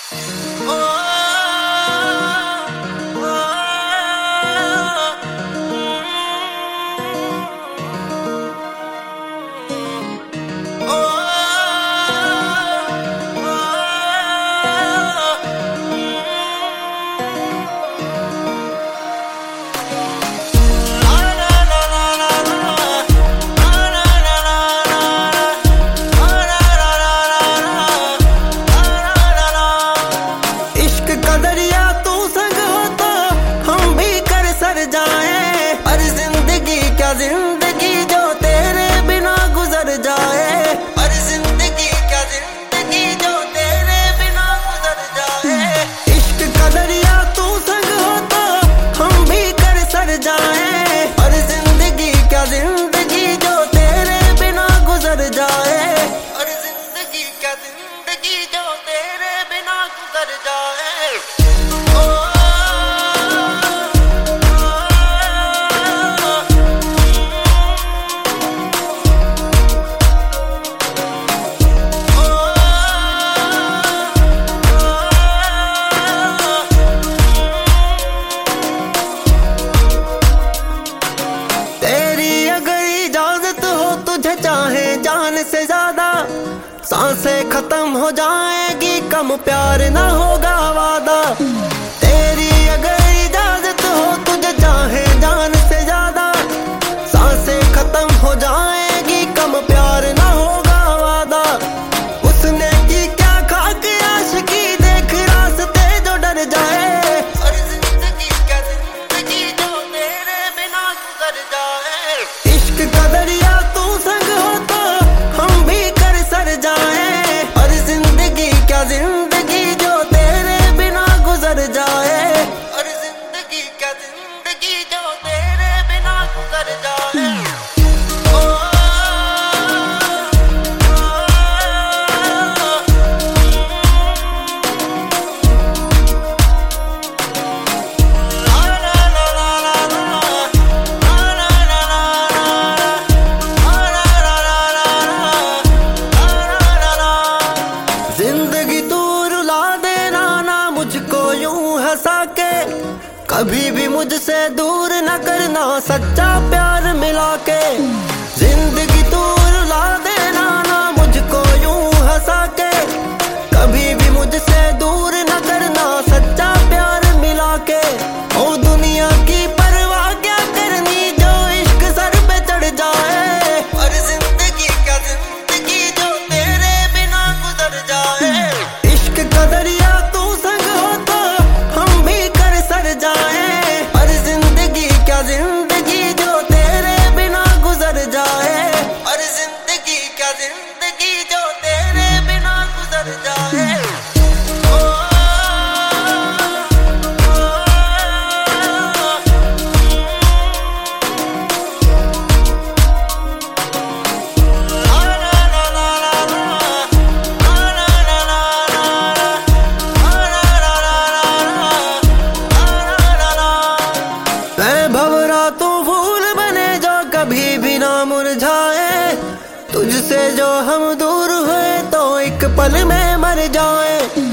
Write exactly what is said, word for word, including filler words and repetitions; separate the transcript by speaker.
Speaker 1: जिंदगी जो तेरे बिना गुजर जाए, और जिंदगी क्या जिंदगी जो तेरे बिना गुजर जाए। इश्क का दरिया तू संग हो तो हम भी कर सर जाए, और जिंदगी क्या जिंदगी जो तेरे बिना गुजर जाए, और जिंदगी क्या जिंदगी जो तेरे बिना गुजर जाए। चाहे जान से ज्यादा सांसें खत्म हो जाएगी, कम प्यार ना होगा वादा। तेरी अगर इजाजत हो तुझे चाहे जान से ज्यादा सांसें खत्म हो जाएगी, कम प्यार ना होगा वादा। उसने की क्या खाक आशिकी देख रास्ते जो डर जाए, और जिंदगी क्या जिंदगी जो तेरे बिना गुजर जाए। इश्क का दरिया तू संग हो तो हम भी कर सर जाए, और जिंदगी क्या जिंदगी जो तेरे बिना गुजर जाए, और जिंदगी क्या जिंदगी जो तेरे बिना गुजर जाए। जिंदगी तू रुला देना ना मुझको यूं हंसा के, कभी भी मुझसे दूर न करना सच्चा प्यार मिला के। जिंदगी तू रुला देना ना मुझको यूं हंसा के, कभी भी मुझसे दूर न करना सच्चा प्यार मिला के। ओ दुनिया की परवाह क्या करनी जो इश्क सर पे चढ़ जाए, और जिंदगी क्या जिंदगी जो तेरे बिना गुजर जाए। इश्क का दरिया तू संग हो तो हम भी कर सर जाए, और जिंदगी क्या जिंदगी जो तेरे बिना गुजर जाए, और जिंदगी क्या जिंदगी जो तेरे बिना गुजर जाए। तू फूल बने जो कभी भी ना मुरझाए, तुझसे जो हम दूर हुए तो एक पल में मर जाए।